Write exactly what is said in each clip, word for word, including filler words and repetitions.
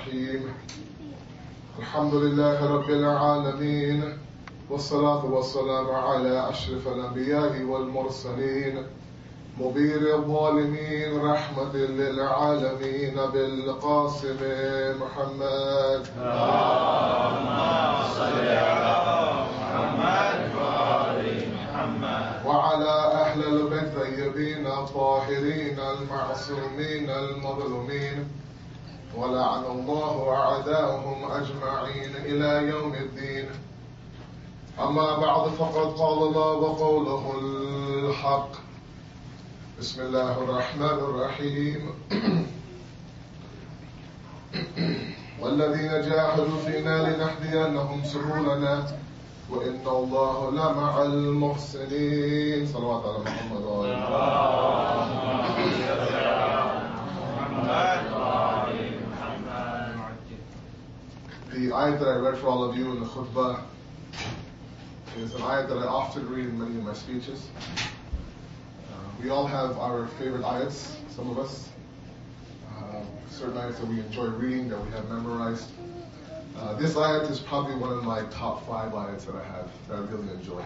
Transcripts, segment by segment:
الرحيم الحمد لله رب العالمين والصلاة والسلام على أشرف الأنبياء والمرسلين مبير الظالمين رحمة للعالمين بالقاسم محمد اللهم صل على محمد وآل محمد وعلى أهل البيت الطيبين الطاهرين المعصومين المظلومين ولعن الله أعداءهم أجمعين إلى يوم الدين. أما بعد فقد قال الله وقوله الحق. بسم الله الرحمن الرحيم والذين جاهدوا فينا لنهدينهم سبلنا وإن الله لمع المحسنين. صلوات على محمد وعلى The ayat that I read for all of you in the khutbah is an ayat that I often read in many of my speeches. Uh, we all have our favorite ayats, some of us. Uh, certain ayats that we enjoy reading, that we have memorized. Uh, this ayat is probably one of my top five ayats that I have, that I really enjoy.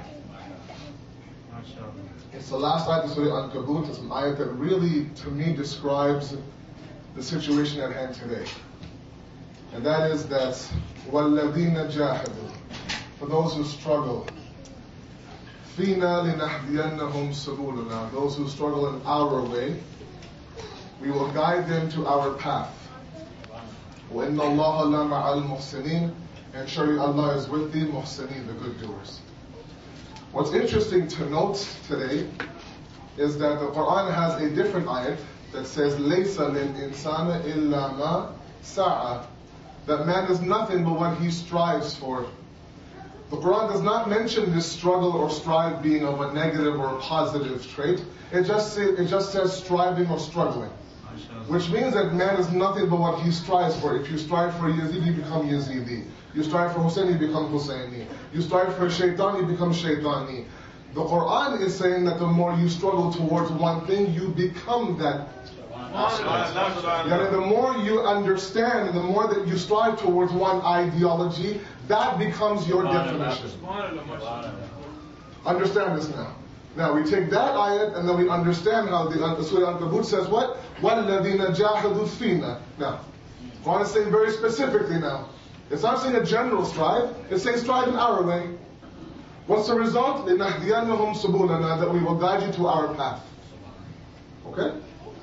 It's the last ayat of Surah Al-Ankabut. It's an ayat that really, to me, describes the situation at hand today. And that is that, وَالَّذِينَ جَاهَدُوا, for those who struggle, فِينَا لِنَهْدِيَنَّهُمْ سُبُلُنَا, those who struggle in our way, we will guide them to our path. وَإِنَّ اللَّهَ لَمَعَ الْمُحْسِنِينَ, and surely Allah is with the muhsineen, the good doers. What's interesting to note today is that the Quran has a different ayat that says, لَيْسَ لِلْإِنسَانِ إِلَّا مَا سَعَى, that man is nothing but what he strives for. The Quran does not mention this struggle or strive being of a negative or a positive trait. It just, say, it just says striving or struggling. Which means that man is nothing but what he strives for. If you strive for Yazid, you become Yazidi. You strive for Hussein, you become Husseini. You strive for Shaitan, you become Shaitani. The Quran is saying that the more you struggle towards one thing, you become that. Yani the more you understand, and the more that you strive towards one ideology, that becomes your definition. Understand this now. Now we take that ayat and then we understand how the, the Surah Al-Ankabut says what? وَالَّذِينَ جَاهَدُوا فِينَا. Now, I want to say very specifically now. It's not saying a general strive, it's saying strive in our way. What's the result? لِنَهْدِيَنَّهُمْ سُبُلَنَا, that we will guide you to our path. Okay?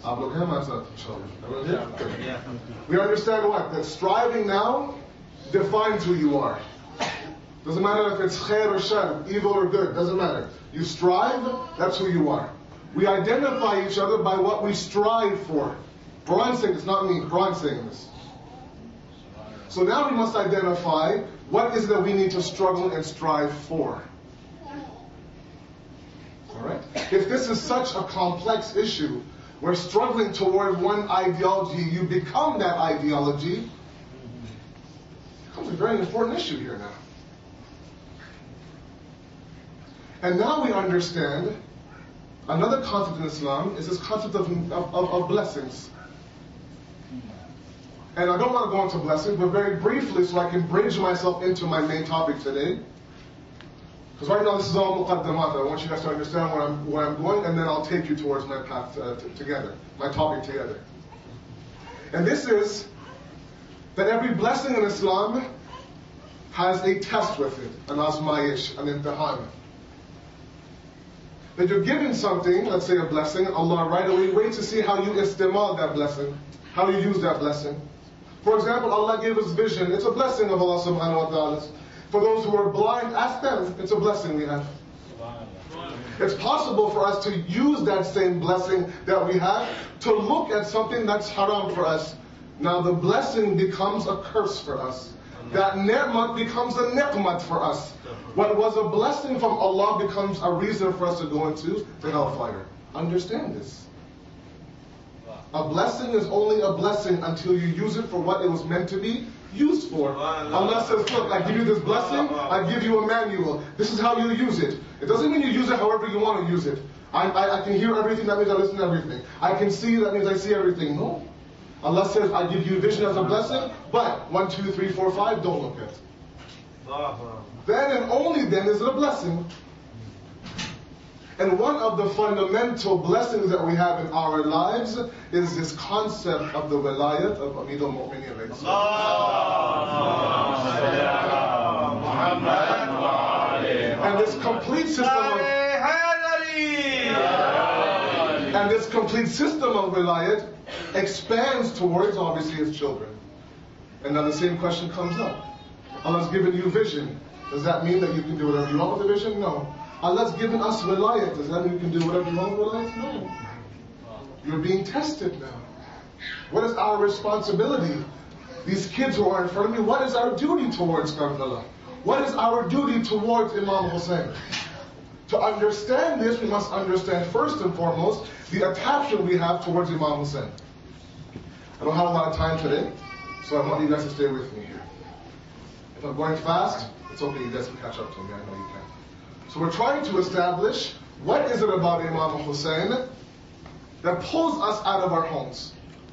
We understand what? That striving now defines who you are. Doesn't matter if it's khair or shar, evil or good, doesn't matter. You strive, that's who you are. We identify each other by what we strive for. Quran saying, it's not me, Quran saying this. So now we must identify what is it that we need to struggle and strive for. Alright? If this is such a complex issue, we're struggling toward one ideology, you become that ideology, it becomes a very important issue here now. And now we understand another concept in Islam is this concept of, of, of blessings. And I don't want to go into blessings, but very briefly so I can bridge myself into my main topic today. Because right now this is all muqaddamat. I want you guys to understand where I'm, where I'm going, and then I'll take you towards my path uh, t- together, my topic together. And this is that every blessing in Islam has a test with it, an azmayish, an imtihan. That you're given something, let's say a blessing, Allah right away waits to see how you istimal that blessing, how you use that blessing. For example, Allah gave us vision. It's a blessing of Allah subhanahu wa ta'ala. For those who are blind, ask them. It's a blessing we have. It's possible for us to use that same blessing that we have to look at something that's haram for us. Now the blessing becomes a curse for us. That ni'mat becomes a ni'mat for us. What was a blessing from Allah becomes a reason for us to go into the hellfire. Understand this. A blessing is only a blessing until you use it for what it was meant to be used for. Allah says, look, I give you this blessing, I give you a manual. This is how you use it. It doesn't mean you use it however you want to use it. I, I, I can hear everything, that means I listen to everything. I can see, that means I see everything. No. Allah says, I give you vision as a blessing, but one, two, three, four, five, don't look at. Then and only then is it a blessing. And one of the fundamental blessings that we have in our lives is this concept of the wilayat of Amir al-Mu'mineen. And this complete system of and this complete system of wilayat expands towards obviously his children. And now the same question comes up. Allah's given you vision. Does that mean that you can do whatever you want with the vision? No. Allah's given us wilayat. Does that mean you can do whatever you want with wilayat? No. You're being tested now. What is our responsibility? These kids who are in front of me, what is our duty towards Karbala? What is our duty towards Imam Hussein? To understand this, we must understand first and foremost the attachment we have towards Imam Hussein. I don't have a lot of time today, so I want you guys to stay with me here. If I'm going fast, it's okay, you guys can catch up to me, I know you can. So we're trying to establish what is it about Imam Hussein that pulls us out of our homes.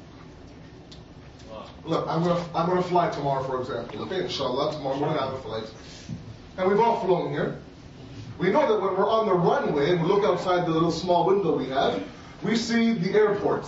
Look, I'm gonna I'm gonna fly tomorrow, for example. Okay, inshallah, tomorrow morning I have a flight. And we've all flown here. We know that when we're on the runway and we look outside the little small window we have, we see the airport.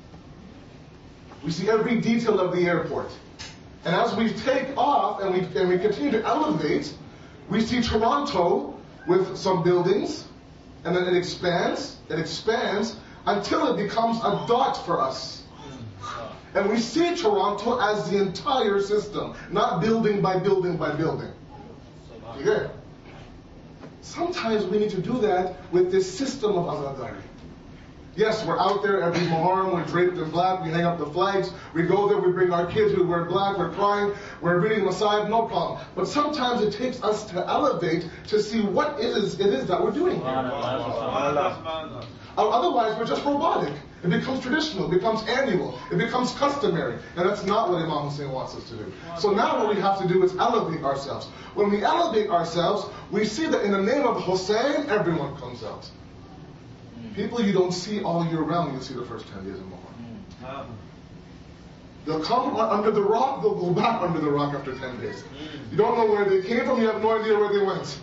We see every detail of the airport. And as we take off and we and we continue to elevate, we see Toronto with some buildings, and then it expands, it expands until it becomes a dot for us. And we see Toronto as the entire system, not building by building by building. You get it? Sometimes we need to do that with this system of Azadari. Yes, we're out there every Muharram, we're draped in black, we hang up the flags, we go there, we bring our kids, we wear black, we're crying, we're reading Masayib, no problem. But sometimes it takes us to elevate to see what it is, it is that we're doing here. Otherwise, we're just robotic. It becomes traditional, it becomes annual, it becomes customary. And that's not what Imam Hussein wants us to do. So now what we have to do is elevate ourselves. When we elevate ourselves, we see that in the name of Hussein, everyone comes out. People you don't see all year round, you see the first ten days of Muharram. They'll come under the rock, they'll go back under the rock after ten days. You don't know where they came from, you have no idea where they went.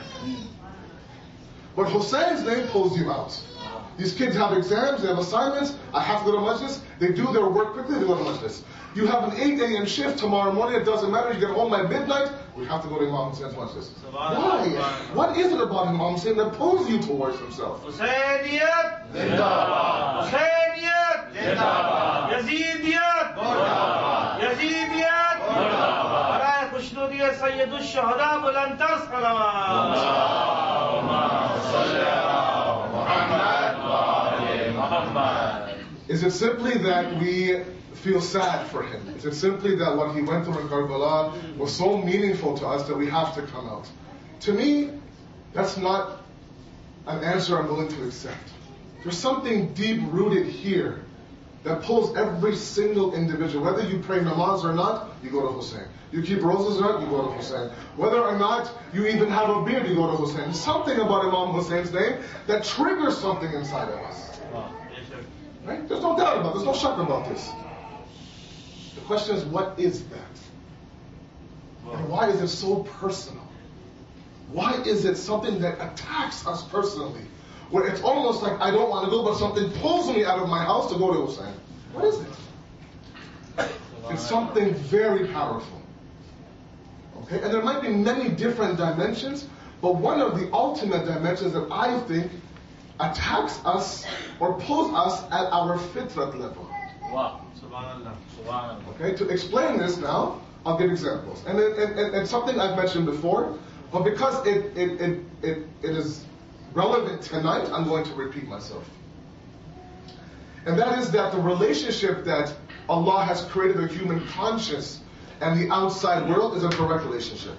But Hussein's name pulls you out. These kids have exams, they have assignments, I have to go to Majlis, they do their work quickly, they go to Majlis. You have an eight a m shift tomorrow morning, it doesn't matter, you get home by midnight, we have to go to Imam Hussein's Majlis. Why? What is it about Imam Hussein that pulls you towards himself? Hussainiyat Zindabad. Hussainiyat Zindabad. Yazidiyat Murdabad. Yazidiyat Murdabad. Baraye khushnudiyat Sayyidush Shuhada bulandtar salawat. Allahumma salli ala Muhammad wa ali Muhammad. Is it simply that we feel sad for him? Is it simply that what he went through in Karbala was so meaningful to us that we have to come out? To me, that's not an answer I'm willing to accept. There's something deep-rooted here that pulls every single individual. Whether you pray namaz or not, you go to Hussein. You keep roses or not, you go to Hussein. Whether or not you even have a beard, you go to Hussein. There's something about Imam Hussein's name that triggers something inside of us. Right? There's no doubt about it. There's no shak about this. The question is, what is that? And why is it so personal? Why is it something that attacks us personally? Where it's almost like I don't want to go, but something pulls me out of my house to go to Hussein. What is it? It's something very powerful. Okay? And there might be many different dimensions, but one of the ultimate dimensions that I think attacks us or pulls us at our fitrat level. Wow. Subhanallah. Subhanallah. Okay, to explain this now, I'll give examples. And it, it, it, it's something I've mentioned before, but because it, it, it, it, it is relevant tonight, I'm going to repeat myself. And that is that the relationship that Allah has created the human conscious and the outside world is a direct relationship.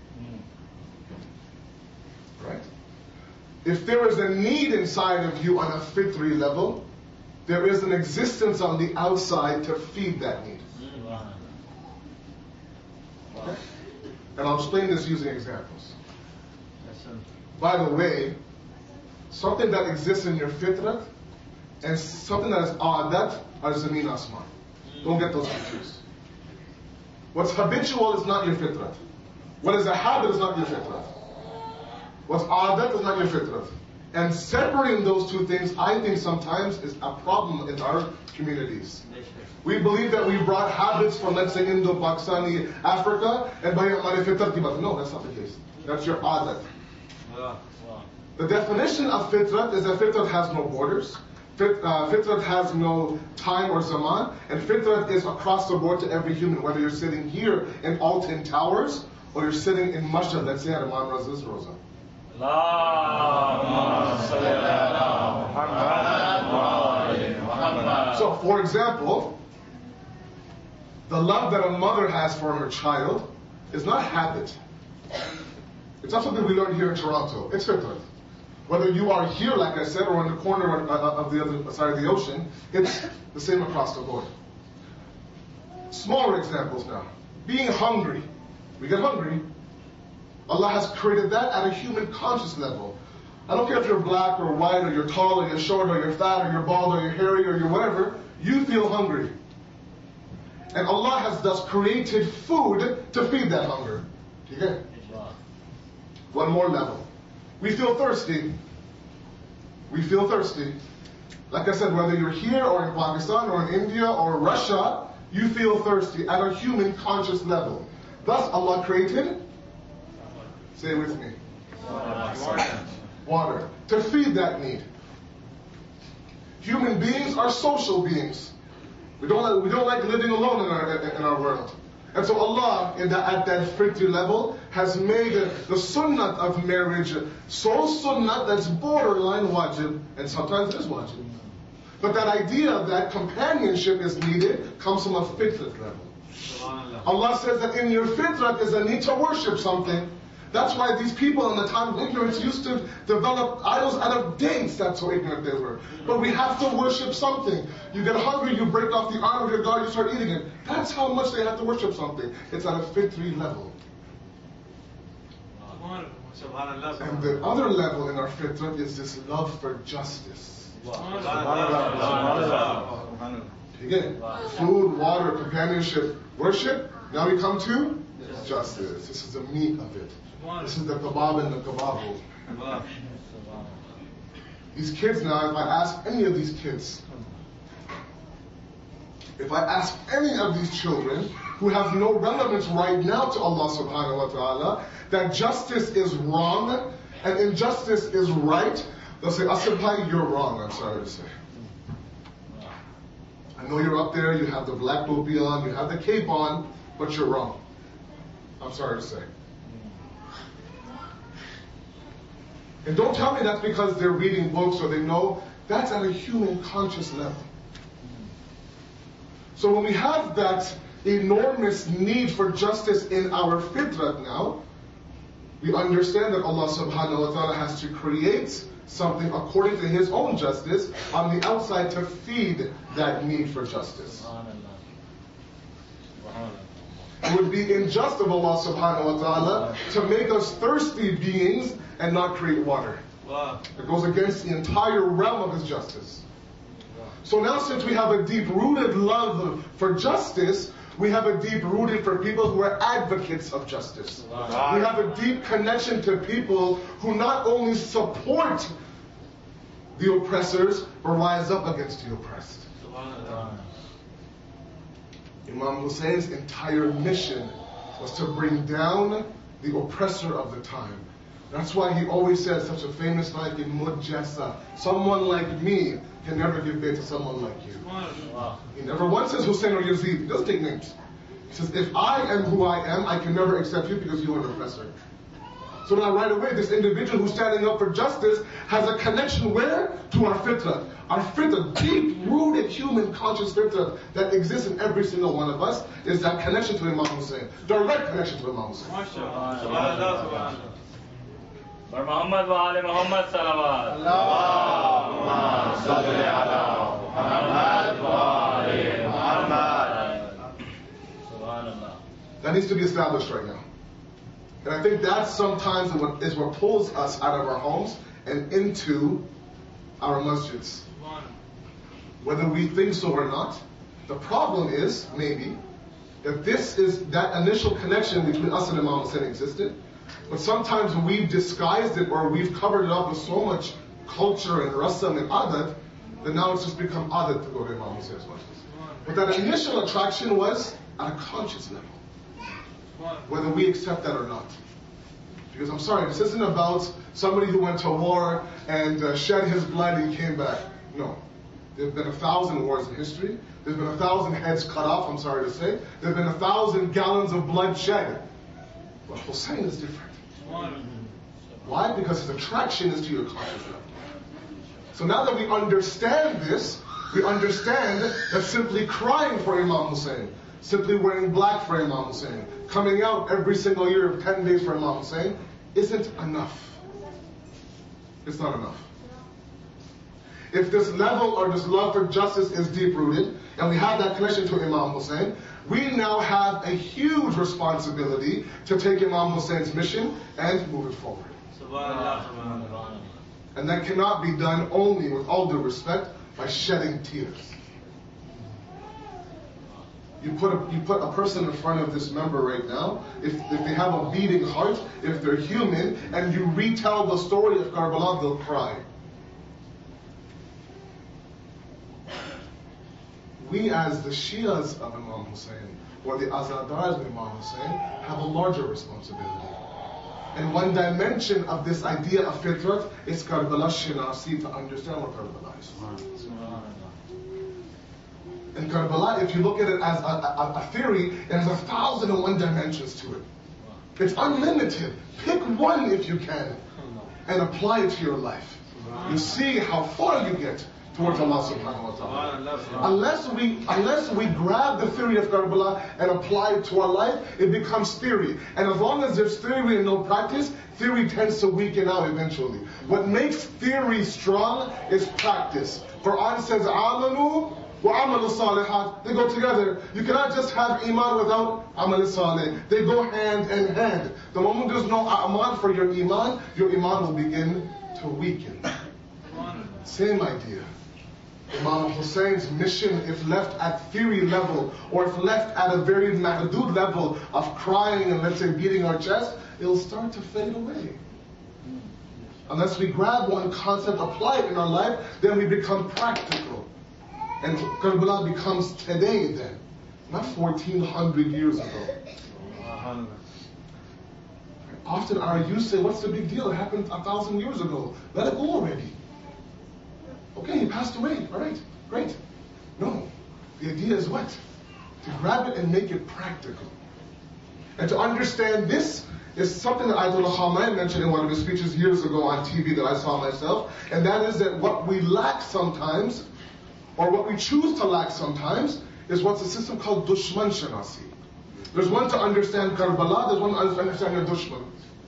Right? If there is a need inside of you on a fitri level, there is an existence on the outside to feed that need. Okay? And I'll explain this using examples. By the way, something that exists in your fitrat and something that is adat are zameen asman. Don't get those confused. What's habitual is not your fitrat. What is a habit is not your fitrat. What's adat is not your fitrat. And separating those two things, I think sometimes is a problem in our communities. We believe that we brought habits from, let's say, Indo-Pakistani Africa, and by my fitrat ki baat. No, that's not the case. That's your adat. The definition of fitrat is that fitrat has no borders. Fit, uh, fitrat has no time or zaman, and fitrat is across the board to every human, whether you're sitting here in Alton Towers or you're sitting in Masjid, let's say at Imam Raza's Rosa. So, for example, the love that a mother has for her child is not habit. It's not something we learned here in Toronto. It's fitrat. Whether you are here, like I said, or in the corner of the other side of the ocean, it's the same across the board. Smaller examples now. Being hungry. We get hungry. Allah has created that at a human conscious level. I don't care if you're black or white, or you're tall, or you're short, or you're fat, or you're bald, or you're hairy, or you're whatever. You feel hungry. And Allah has thus created food to feed that hunger. You get it? One more level. We feel thirsty. We feel thirsty. Like I said, whether you're here or in Pakistan or in India or Russia, you feel thirsty at a human conscious level. Thus Allah created, say it with me, water. Water. To feed that need. Human beings are social beings. We don't like, we don't like living alone in our, in our world. And so Allah, in the, at that fitri level, has made the sunnat of marriage so sunnat that's borderline wajib, and sometimes it is wajib. But that idea that companionship is needed comes from a fitrat level. Allah says that in your fitrat is a need to worship something. That's why these people in the time of ignorance used to develop idols out of dates. That's how ignorant they were. But we have to worship something. You get hungry, you break off the arm of your God, you start eating it. That's how much they have to worship something. It's at a fitri level. And the other level in our fitrat is this love for justice. Again, food, water, companionship, worship. Now we come to justice. This is the meat of it. This is the kebab and the kebab. These kids now, if I ask any of these kids, if I ask any of these children who have no relevance right now to Allah subhanahu wa ta'ala, that justice is wrong and injustice is right, they'll say, Asad bhai, you're wrong, I'm sorry to say. I know you're up there, you have the black topi on, you have the cape on, but you're wrong. I'm sorry to say. And don't tell me that's because they're reading books or they know. That's at a human conscious level. So when we have that enormous need for justice in our fitrat now, we understand that Allah subhanahu wa ta'ala has to create something according to His own justice on the outside to feed that need for justice. It would be unjust of Allah subhanahu wa ta'ala to make us thirsty beings and not create water. It goes against the entire realm of His justice. So now since we have a deep-rooted love for justice, we have a deep-rooted for people who are advocates of justice. We have a deep connection to people who not only support the oppressors, but rise up against the oppressed. Imam Hussein's entire mission was to bring down the oppressor of the time. That's why he always says such a famous line in Mujassa, someone like me can never give way to someone like you. Wow. He never once says Hussein or Yazid. He doesn't take names. He says, if I am who I am, I can never accept you because you are an oppressor. So now right away, this individual who's standing up for justice has a connection where? To our fitrah. Our fitrah, deep-rooted human conscious fitrah that exists in every single one of us is that connection to Imam Hussein. Direct connection to Imam Hussein. For Muhammad wa ali Muhammad salawat. Allahumma salli ala Muhammad wa ali Muhammad. Subhanallah. That needs to be established right now. And I think that sometimes is what pulls us out of our homes and into our masjids. Whether we think so or not, The problem is, maybe, that this is, that initial connection between us and Imam Hussein existed, but sometimes we've disguised it or we've covered it up with so much culture and rasam and adat that now it's just become adat to go to Imam Hussein's majlis. But that initial attraction was at a conscious level, whether we accept that or not. Because I'm sorry, this isn't about somebody who went to war and uh, shed his blood and came back. No. There have been a thousand wars in history. There's been a thousand heads cut off, I'm sorry to say. There have been a thousand gallons of blood shed. But Hussein is different. Why? Because his attraction is to your conscious level. So now that we understand this, we understand that simply crying for Imam Hussein, simply wearing black for Imam Hussein, coming out every single year of ten days for Imam Hussein, isn't enough. It's not enough. If this level or this love for justice is deep-rooted, and we have that connection to Imam Hussein, we now have a huge responsibility to take Imam Hussein's mission and move it forward. And that cannot be done only, with all due respect, by shedding tears. You put a, you put a person in front of this member right now, if, if they have a beating heart, if they're human, and you retell the story of Karbala, they'll cry. We as the Shias of Imam Hussein, or the Azadars of Imam Hussein, have a larger responsibility. And one dimension of this idea of fitrat is Karbala Shinasi, to understand what Karbala is. And Karbala, if you look at it as a, a, a theory, it has a thousand and one dimensions to it. It's unlimited. Pick one if you can, and apply it to your life. You see how far you get towards Allah subhanahu wa ta'ala. Unless we, unless we grab the theory of Karbala and apply it to our life, it becomes theory. And as long as there's theory and no practice, theory tends to weaken out eventually. What makes theory strong is practice. Quran says, Amanu wa amalu salihat. They go together. You cannot just have iman without amal salih. They go hand in hand. The moment there's no amal for your iman, your iman will begin to weaken. Same idea. Imam Hussein's mission, if left at theory level, or if left at a very mahdud level of crying and, let's say, beating our chest, it'll start to fade away. Unless we grab one concept, apply it in our life, then we become practical. And Karbala becomes today then, not fourteen hundred years ago. Often our youth say, what's the big deal? It happened a thousand years ago. Let it go already. Okay, he passed away. All right, great. No, the idea is what? To grab it and make it practical. And to understand this is something that Ayatollah Khamenei mentioned in one of his speeches years ago on T V that I saw myself, and that is that what we lack sometimes, or what we choose to lack sometimes, is what's a system called Dushman Shanasi. There's one to understand Karbala, there's one to understand your Dushman.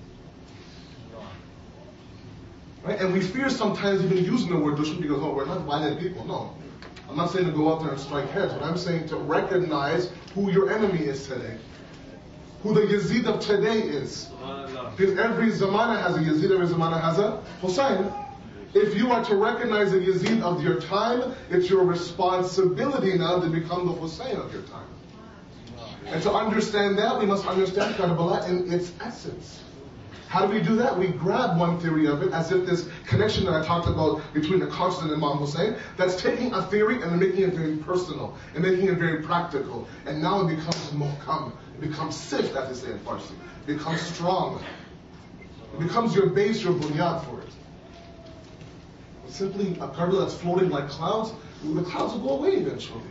Right? And we fear sometimes even using the word dushman because, oh, we're not violent people. No. I'm not saying to go out there and strike heads, but I'm saying to recognize who your enemy is today. Who the Yazid of today is. Because every Zamana has a Yazid, every Zamana has a Hussein. If you are to recognize the Yazid of your time, it's your responsibility now to become the Hussein of your time. And to understand that, we must understand Karbala in its essence. How do we do that? We grab one theory of it, as if this connection that I talked about between the conscious and Imam Hussein, that's taking a theory and making it very personal, and making it very practical. And now it becomes muhkam, it becomes sift, as they say in Farsi. It becomes strong. It becomes your base, your bunyad for it. But simply a Karbala that's floating like clouds, the clouds will go away eventually.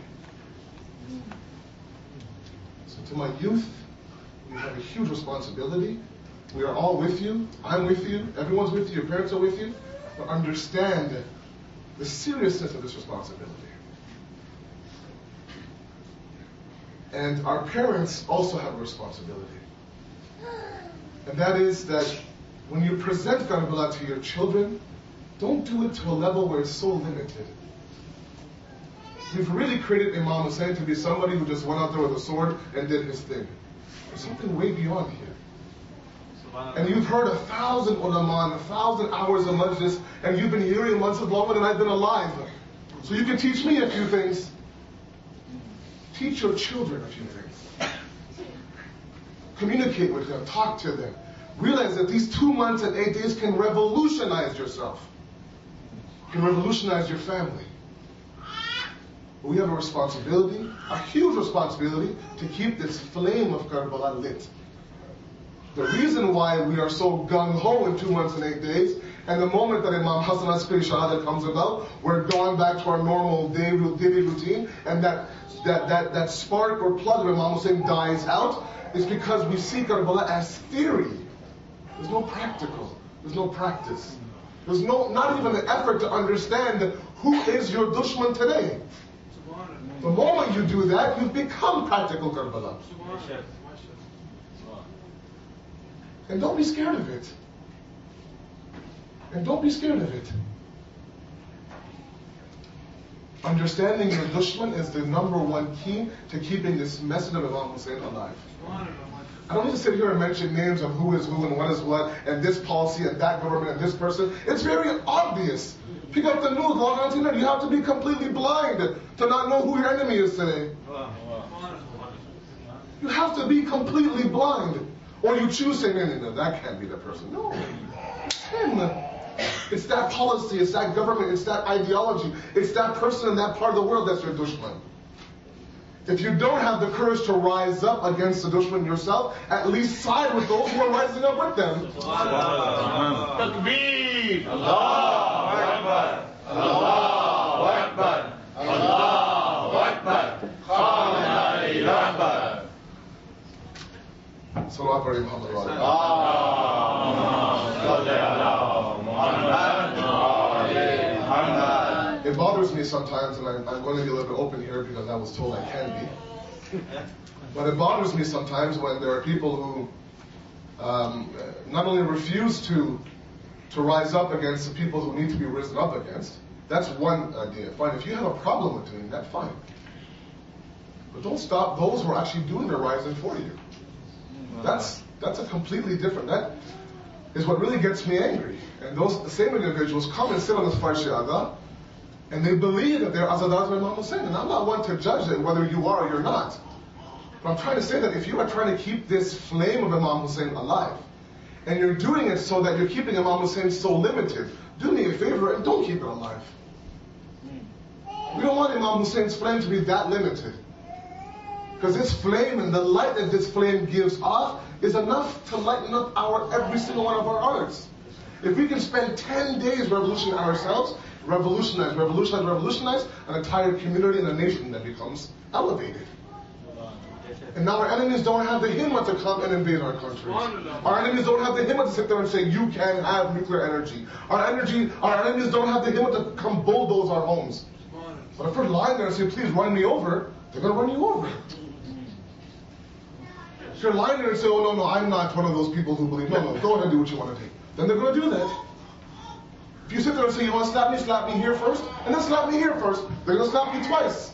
So to my youth, we have a huge responsibility. We are all with you. I'm with you. Everyone's with you. Your parents are with you. But understand the seriousness of this responsibility. And our parents also have a responsibility. And that is that when you present Karbala to your children, don't do it to a level where it's so limited. We've really created Imam Hussein to be somebody who just went out there with a sword and did his thing. There's something way beyond here. And you've heard a thousand ulama, a thousand hours of majlis, and you've been hearing majlis longer than I've been alive. So you can teach me a few things. Teach your children a few things. Communicate with them, talk to them. Realize that these two months and eight days can revolutionize yourself. Can revolutionize your family. But we have a responsibility, a huge responsibility, to keep this flame of Karbala lit. The reason why we are so gung-ho in two months and eight days, and the moment that Imam Hassan Askari Shahada comes about, we're going back to our normal day, daily routine, and that, that, that, that spark or plug of Imam Hussein dies out, is because we see Karbala as theory. There's no practical. There's no practice. There's no, not even an effort to understand who is your dushman today. The moment you do that, you've become practical Karbala. And don't be scared of it. And don't be scared of it. Understanding your dushman is the number one key to keeping this message of Imam Hussein alive. I don't need to sit here and mention names of who is who and what is what, and this policy and that government and this person. It's very obvious. Pick up the news, log on to the internet. You have to be completely blind to not know who your enemy is today. You have to be completely blind. Or you choose to say, no, no, no, that can't be the person. No, it's him. It's that policy, it's that government, it's that ideology, it's that person in that part of the world that's your dushman. If you don't have the courage to rise up against the dushman yourself, at least side with those who are rising up with them. Takbir! Allahu Akbar! Allahu Akbar! Allahu Akbar! Khamina Akbar! Salawat ala Muhammad wa ala alihi. It bothers me sometimes, and I'm, I'm going to be a little bit open here because I was told I can be. But it bothers me sometimes when there are people who um, not only refuse to to rise up against the people who need to be risen up against. That's one idea. Fine. If you have a problem with doing that, fine. But don't stop those who are actually doing the rising for you. That's that's a completely different. That is what really gets me angry. And those the same individuals come and sit on this Farshi Aga, and they believe that they're Azadas of Imam Hussein. And I'm not one to judge it whether you are or you're not. But I'm trying to say that if you are trying to keep this flame of Imam Hussein alive, and you're doing it so that you're keeping Imam Hussein so limited, do me a favor and don't keep it alive. We don't want Imam Hussein's flame to be that limited. Because this flame and the light that this flame gives off is enough to lighten up our every single one of our hearts. If we can spend ten days revolutioning ourselves, revolutionize, revolutionize, revolutionize, an entire community and a nation that becomes elevated. And now our enemies don't have the himmah to come and invade our countries. Our enemies don't have the himmah to sit there and say, you can have nuclear energy. Our energy, our enemies don't have the himmah to come bulldoze our homes. But if we're lying there and say, please run me over, they're going to run you over. If you're lying there and say, oh no, no, I'm not one of those people who believe, no, no, go ahead and do what you want to do. Then they're going to do that. If you sit there and say, you want to slap me, slap me here first, and then slap me here first, they're going to slap me twice.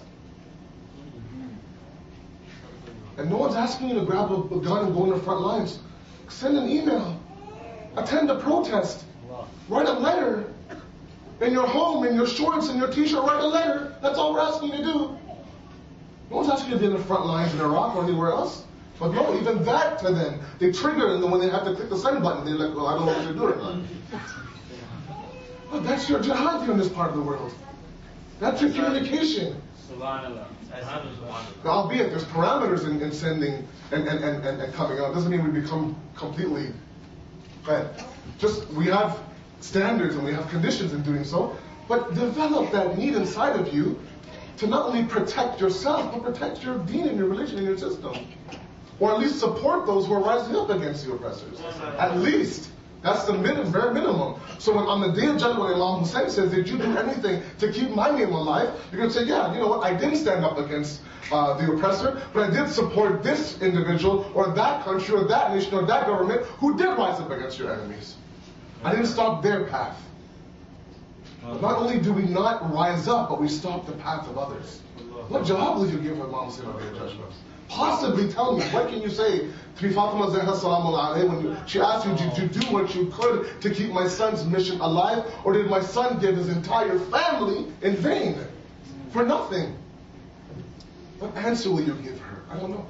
And no one's asking you to grab a, a gun and go in the front lines. Send an email. Attend a protest. Write a letter. In your home, in your shorts, in your t-shirt, write a letter. That's all we're asking you to do. No one's asking you to be in the front lines in Iraq or anywhere else. But no, even that to them, they trigger, and then when they have to click the send button, they're like, well, I don't know what to do right now. But that's your jihad here in this part of the world. That's your communication. Subhanallah. Now, albeit there's parameters in, in sending and, and, and, and coming out. Doesn't mean we become completely bad. Just, we have standards and we have conditions in doing so, but develop that need inside of you to not only protect yourself, but protect your deen and your religion and your system. Or at least support those who are rising up against the oppressors. At least. That's the min- very minimum. So when on the day of judgment, when Imam Hussein says, did you do anything to keep my name alive? You're going to say, yeah, you know what, I didn't stand up against uh, the oppressor, but I did support this individual, or that country, or that nation, or that government, who did rise up against your enemies. I didn't stop their path. But not only do we not rise up, but we stop the path of others. What jawab will you give Imam Hussein on the day of judgment? Possibly tell me, what can you say to Fatima Zahra Salamu alayha when you, she asked you, did you do what you could to keep my son's mission alive, or did my son give his entire family in vain? For nothing. What answer will you give her? I don't know.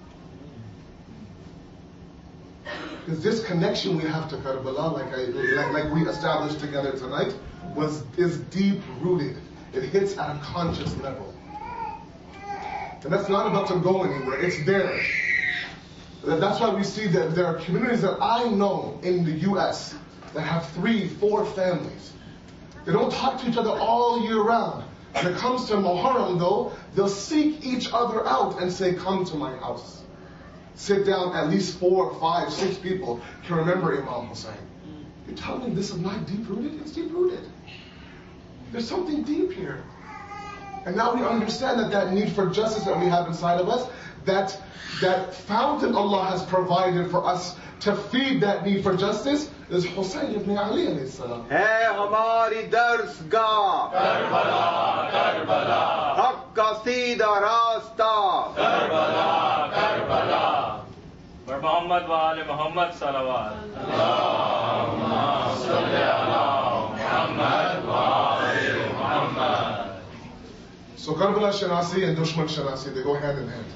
Because this connection we have to Karbala, like, I, like, like we established together tonight, was is deep rooted. It hits at a conscious level. And that's not about to go anywhere. It's there. That's why we see that there are communities that I know in the U S that have three, four families. They don't talk to each other all year round. When it comes to Muharram though, they'll seek each other out and say, come to my house. Sit down, at least four, five, six people can remember Imam Hussein. You're telling me this is not deep rooted? It's deep rooted. There's something deep here. And now we understand that that need for justice that we have inside of us, that, that fountain Allah has provided for us to feed that need for justice, is Hussein ibn Ali alayhi salam. Hey, hamari darsgah. Karbala, Karbala. Haq ka seedha rasta. Karbala, Karbala. For Muhammad wa ali Muhammad salawat. Allahumma salli ala Muhammad wa ali Muhammad. So Karbala Shanasi and Dushman Shanasi, they go hand in hand.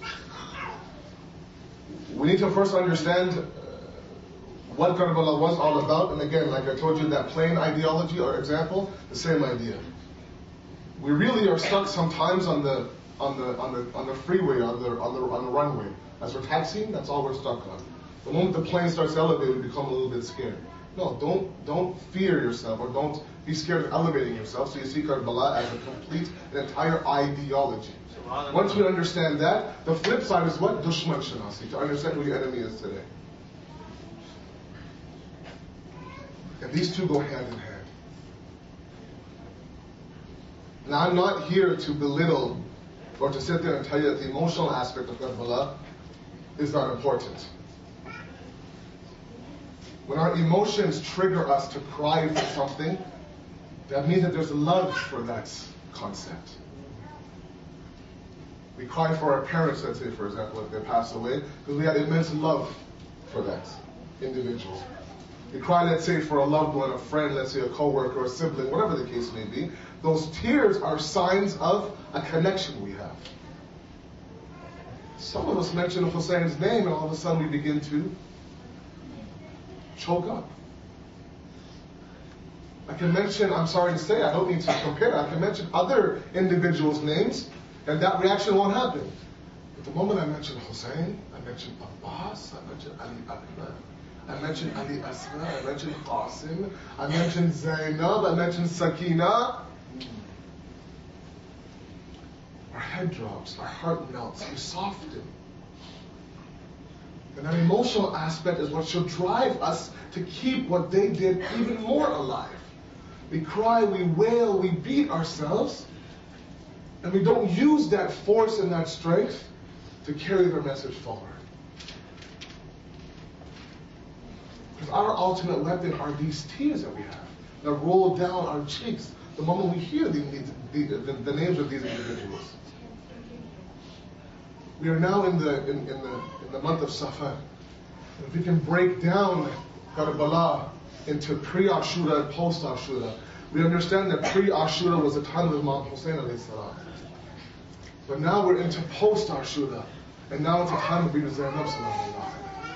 We need to first understand uh, what Karbala was all about. And again, like I told you, that plain ideology or example, the same idea. We really are stuck sometimes on the on the on the on the freeway, on the on the on the runway. As we're taxiing, that's all we're stuck on. The moment the plane starts elevating, we become a little bit scared. No, don't don't fear yourself or don't be scared of elevating yourself. So you see Karbala as a complete, an entire ideology. Once we understand that, the flip side is what? Dushman Shanasi, to understand who the enemy is today. And these two go hand in hand. Now I'm not here to belittle or to sit there and tell you that the emotional aspect of Karbala is not important. When our emotions trigger us to cry for something, that means that there's love for that concept. We cry for our parents, let's say, for example, if they pass away, because we had immense love for that individual. We cry, let's say, for a loved one, a friend, let's say a coworker, a sibling, whatever the case may be. Those tears are signs of a connection we have. Some of us mention Hussein's name and all of a sudden we begin to choke up. I can mention, I'm sorry to say, I don't need to compare, I can mention other individuals' names and that reaction won't happen. But the moment I mention Hussein, I mention Abbas, I mention Ali Akbar, I mention Ali Asma, I mention Qasim, I mention Zainab, I mention Sakina. Our head drops, our heart melts, we soften. And that emotional aspect is what should drive us to keep what they did even more alive. We cry, we wail, we beat ourselves, and we don't use that force and that strength to carry their message forward. Because our ultimate weapon are these tears that we have, that roll down our cheeks the moment we hear the, the, the, the names of these individuals. We are now in the in, in the in the month of Safar. If we can break down Karbala into pre-Ashura and post-Ashura, we understand that pre-Ashura was the time of Imam Hussein alayhi salam. But now we're into post-Ashura, and now it's the time of Bibi Zainab sallallahu.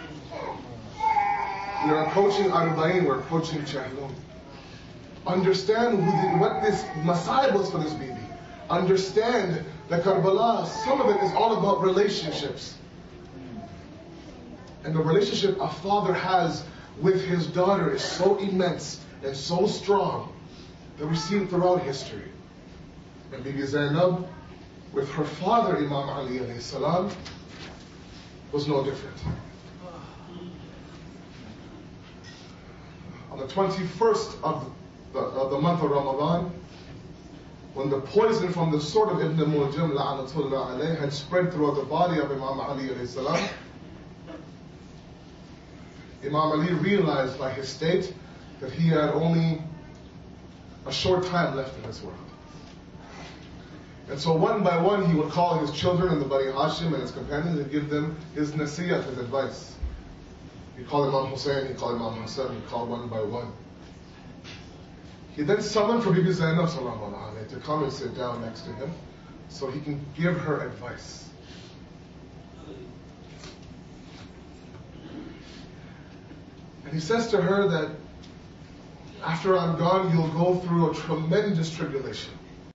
We are approaching Arba'in, we're approaching Chahlun. Understand who the, what this Masai was for this baby. Understand that Karbala, some of it is all about relationships. And the relationship a father has with his daughter is so immense and so strong that we see it throughout history. And Bibi Zainab, with her father Imam Ali alayhi salam, was no different. On the twenty-first of the, of the month of Ramadan, when the poison from the sword of Ibn Muljam la'anatullah alayh had spread throughout the body of Imam Ali alayhi salam, Imam Ali realized by his state that he had only a short time left in this world. And so one by one he would call his children and the Bani Hashim and his companions and give them his nasiyah, his advice. He called Imam Hussein, he called Imam Hassan, he called one by one. He then summoned for Bibi Zainab sallallahu alayhi to come and sit down next to him so he can give her advice. And he says to her that after I'm gone, you'll go through a tremendous tribulation.